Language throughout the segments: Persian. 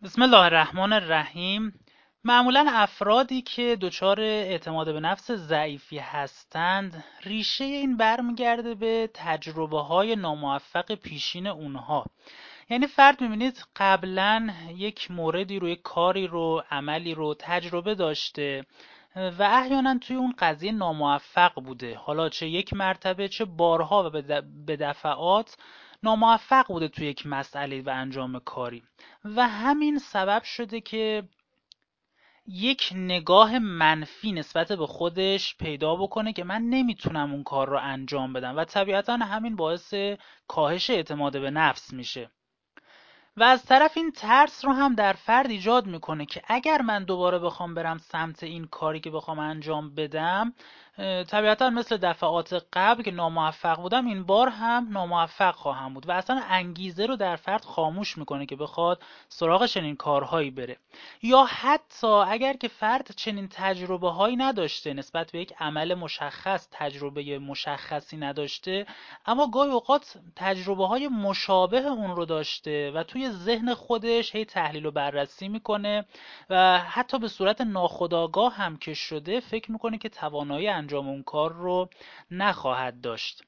بسم الله الرحمن الرحیم. معمولا افرادی که دچار اعتماد به نفس ضعیفی هستند، ریشه این برمیگرده به تجربه های ناموفق پیشین اونها. یعنی فرد میبینید قبلا یک موردی رو، یک کاری رو، عملی رو تجربه داشته و احیانا توی اون قضیه ناموفق بوده، حالا چه یک مرتبه چه بارها و به دفعات ناموفق بوده توی یک مسئله و انجام کاری و همین سبب شده که یک نگاه منفی نسبت به خودش پیدا بکنه که من نمیتونم اون کار رو انجام بدم و طبیعتا همین باعث کاهش اعتماد به نفس میشه. و از طرف این ترس رو هم در فرد ایجاد میکنه که اگر من دوباره بخوام برم سمت این کاری که بخوام انجام بدم، طبیعتا مثل دفعات قبل که ناموفق بودم این بار هم ناموفق خواهم بود و اصلا انگیزه رو در فرد خاموش میکنه که بخواد سراغ چنین کارهایی بره. یا حتی اگر که فرد چنین تجربه هایی نداشته، نسبت به یک عمل مشخص تجربه مشخصی نداشته، اما گاهی اوقات تجربه های مشابه اون رو داشته و توی ذهن خودش هی تحلیل و بررسی میکنه و حتی به صورت ناخودآگاه هم که شده فکر میکنه که توانایی انجام اون کار رو نخواهد داشت.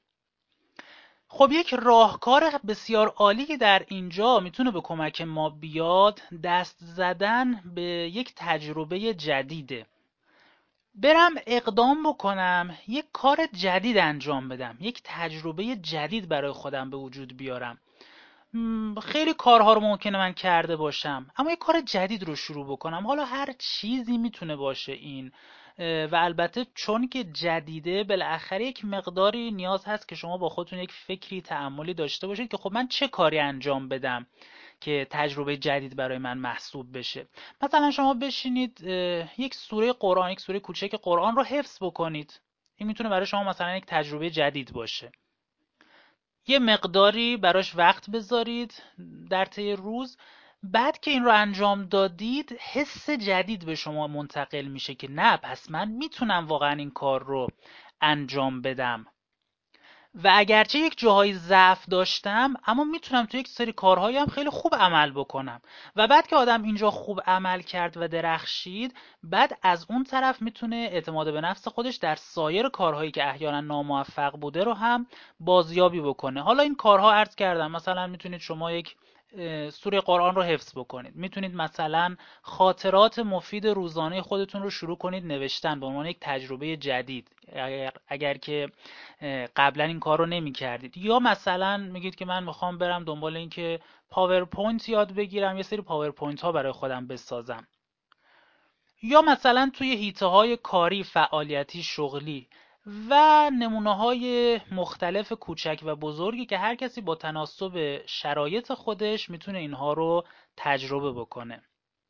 خب یک راهکار بسیار عالی که در اینجا میتونه به کمک ما بیاد، دست زدن به یک تجربه جدیده. برم اقدام بکنم، یک کار جدید انجام بدم، یک تجربه جدید برای خودم به وجود بیارم. خیلی کارها رو ممکنه من کرده باشم، اما یک کار جدید رو شروع بکنم، حالا هر چیزی میتونه باشه این. و البته چون که جدیده، بالاخره یک مقداری نیاز هست که شما با خودتون یک فکری، تأملی داشته باشید که خب من چه کاری انجام بدم که تجربه جدید برای من محسوب بشه. مثلا شما بشینید یک سوره قرآن، یک سوره کوچک قرآن رو حفظ بکنید. این میتونه برای شما مثلا یک تجربه جدید باشه. یه مقداری براش وقت بذارید در طی روز. بعد که این رو انجام دادید، حس جدید به شما منتقل میشه که نه، پس من میتونم واقعا این کار رو انجام بدم و اگرچه یک جاهای ضعف داشتم، اما میتونم تو یک سری کارهایی هم خیلی خوب عمل بکنم. و بعد که آدم اینجا خوب عمل کرد و درخشید، بعد از اون طرف میتونه اعتماد به نفس خودش در سایر کارهایی که احیانا ناموفق بوده رو هم بازیابی بکنه. حالا این کارها عرض کردم، مثلا میتونید شما یک سوره قرآن رو حفظ بکنید، میتونید مثلا خاطرات مفید روزانه خودتون رو شروع کنید نوشتن به عنوان یک تجربه جدید، اگر که قبلا این کار رو نمی کردید. یا مثلا میگید که من میخوام برم دنبال این که پاورپوینت یاد بگیرم، یه سری پاورپوینت ها برای خودم بسازم. یا مثلا توی حیطه های کاری، فعالیتی، شغلی و نمونه های مختلف کوچک و بزرگی که هر کسی با تناسب شرایط خودش میتونه اینها رو تجربه بکنه.